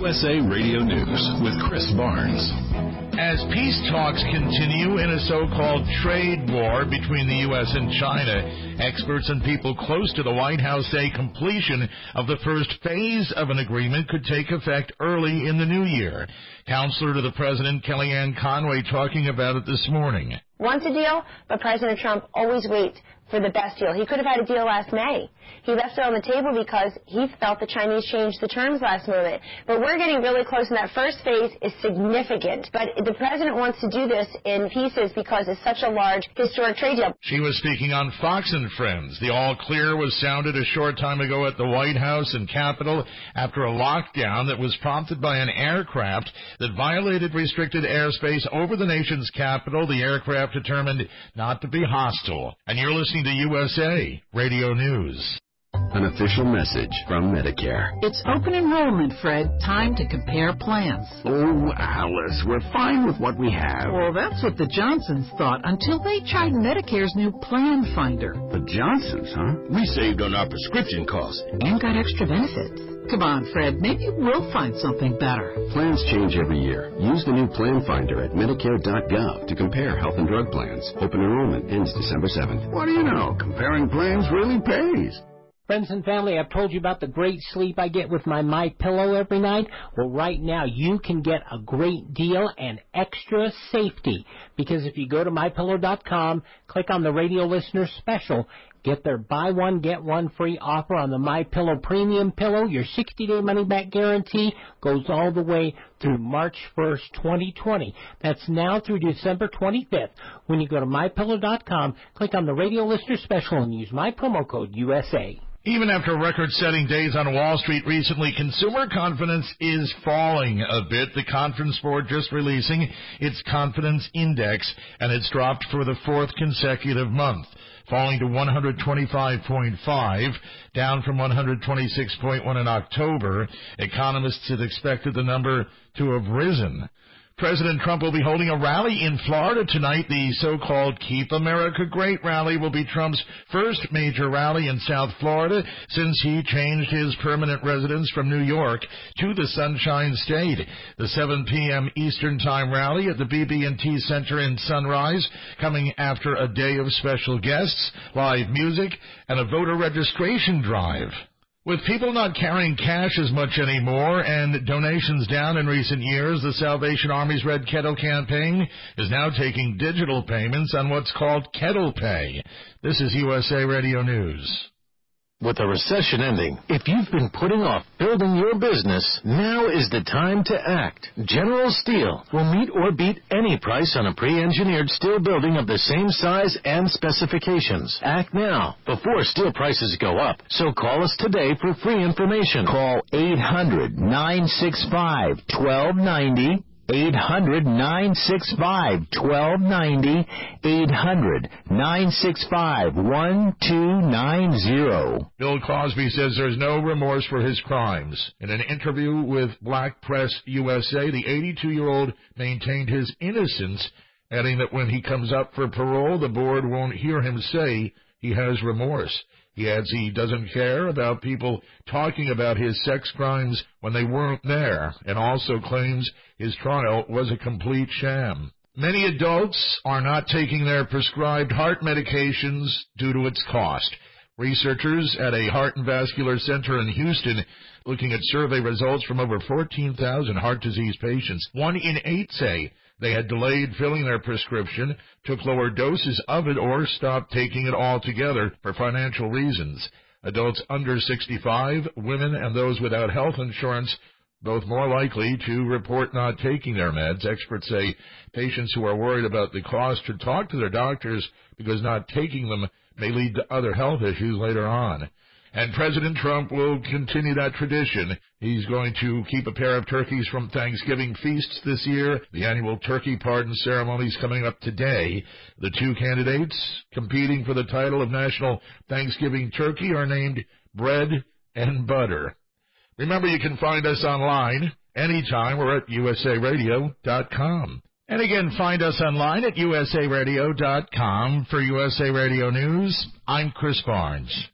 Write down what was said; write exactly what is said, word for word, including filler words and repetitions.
U S A Radio News with Chris Barnes. As peace talks continue in a so-called trade war between the U S and China, experts and people close to the White House say completion of the first phase of an agreement could take effect early in the new year. Counselor to the President, Kellyanne Conway, talking about it this morning. Wants a deal, but President Trump always waits for the best deal. He could have had a deal last May. He left it on the table because he felt the Chinese changed the terms last moment. But we're getting really close, and that first phase is significant. But the president wants to do this in pieces because it's such a large historic trade deal. She was speaking on Fox and Friends. The all clear was sounded a short time ago at the White House and Capitol after a lockdown that was prompted by an aircraft that violated restricted airspace over the nation's capital. The aircraft determined not to be hostile. And you're listening to U S A Radio News. An official message from Medicare. It's open enrollment, Fred. Time to compare plans. Oh, Alice, we're fine with what we have. Well, that's what the Johnsons thought until they tried Medicare's new Plan Finder. The Johnsons, huh? We saved on our prescription costs. And got extra benefits. Come on, Fred. Maybe we'll find something better. Plans change every year. Use the new Plan Finder at Medicare dot gov to compare health and drug plans. Open enrollment ends December seventh. What do you know? Comparing plans really pays. Friends and family, I've told you about the great sleep I get with my MyPillow every night. Well, right now you can get a great deal and extra safety, because if you go to My Pillow dot com, click on the radio listener special, get their buy one, get one free offer on the MyPillow Premium Pillow. Your sixty-day money-back guarantee goes all the way through March first, twenty twenty. That's now through December twenty-fifth. When you go to My Pillow dot com, click on the radio listener special and use my promo code U S A. Even after record-setting days on Wall Street recently, consumer confidence is falling a bit. The Conference Board just releasing its confidence index, and it's dropped for the fourth consecutive month, falling to one hundred twenty-five point five, down from one hundred twenty-six point one in October. Economists had expected the number to have risen. President Trump will be holding a rally in Florida tonight. The so-called Keep America Great rally will be Trump's first major rally in South Florida since he changed his permanent residence from New York to the Sunshine State. The seven p.m. Eastern Time rally at the B B and T Center in Sunrise, coming after a day of special guests, live music, and a voter registration drive. With people not carrying cash as much anymore and donations down in recent years, the Salvation Army's Red Kettle campaign is now taking digital payments on what's called Kettle Pay. This is U S A Radio News. With the recession ending, if you've been putting off building your business, now is the time to act. General Steel will meet or beat any price on a pre-engineered steel building of the same size and specifications. Act now, before steel prices go up. So call us today for free information. Call eight hundred, nine six five, one two nine zero. eight hundred, nine six five, one two nine zero. eight hundred, nine six five, one two nine zero. Bill Cosby says there's no remorse for his crimes. In an interview with Black Press U S A, the eighty-two-year-old maintained his innocence, adding that when he comes up for parole, the board won't hear him say he has remorse. He adds he doesn't care about people talking about his sex crimes when they weren't there, and also claims his trial was a complete sham. Many adults are not taking their prescribed heart medications due to its cost. Researchers at a heart and vascular center in Houston, looking at survey results from over fourteen thousand heart disease patients, one in eight say they had delayed filling their prescription, took lower doses of it, or stopped taking it altogether for financial reasons. Adults under sixty-five, women, and those without health insurance, both more likely to report not taking their meds. Experts say patients who are worried about the cost should talk to their doctors because not taking them may lead to other health issues later on. And President Trump will continue that tradition. He's going to keep a pair of turkeys from Thanksgiving feasts this year. The annual turkey pardon ceremony is coming up today. The two candidates competing for the title of National Thanksgiving Turkey are named Bread and Butter. Remember, you can find us online anytime. We're at U S A radio dot com. And again, find us online at U S A radio dot com. For U S A Radio News, I'm Chris Barnes.